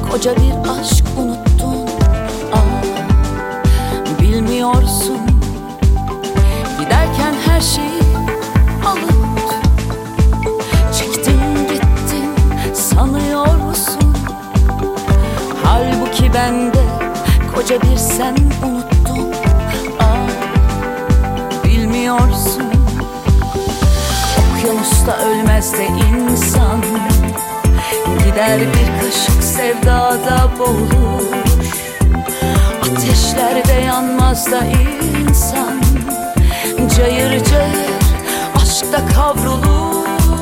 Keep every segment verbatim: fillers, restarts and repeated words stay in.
koca bir aşk unuttun. Ah, bilmiyorsun, giderken her şeyi alıp çektin gittin sanıyor musun? Halbuki ben de koca bir sen unuttun. Ah, bilmiyorsun, okyanusta ölmez de insan, gider bir kaşık sevdada boğulur. Ateşlerde yanmaz da insan, cayır cayır aşkta kavrulur.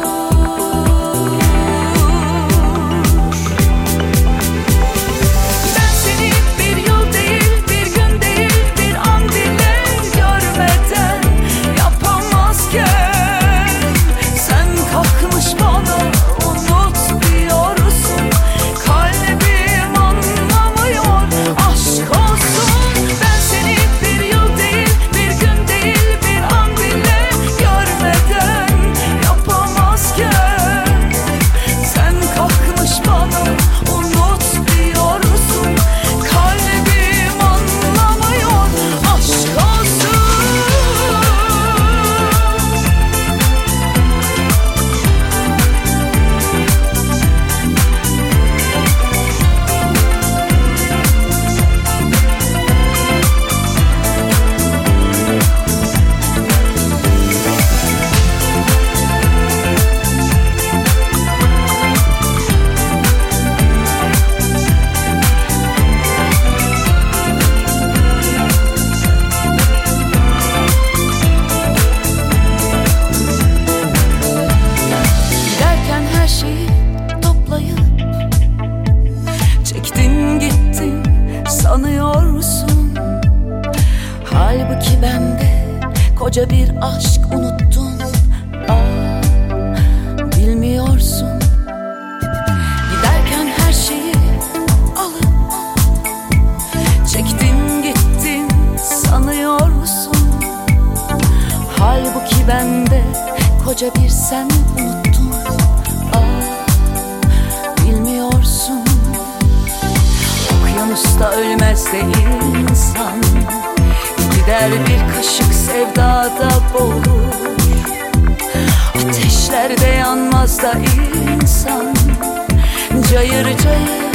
Ben seni bir yıl değil, bir gün değil, bir an bile görmeden yapamazken, sen kalkmış bana unut diyorsun. Kalbim anlamıyor, aşk olsun. Ben seni bir yıl değil, bir gün değil, bir an bile görmeden yapamazken, sen kalkmış bana unut diyorsun. Kalbim anlamıyor, aşk olsun. Giderken her şeyi toplayıp çektin gittin sanıyor musun? Halbuki ben de koca bir aşk unuttun. Ah, bilmiyorsun, giderken her şeyi alıp çektin gittin sanıyor musun? Halbuki ben de koca bir sen unuttun. Ah, bilmiyorsun, okyanusta ölmez de insan, gider bir kaşık sevdada boğulur. Ateşlerde yanmaz da insan, cayır cayır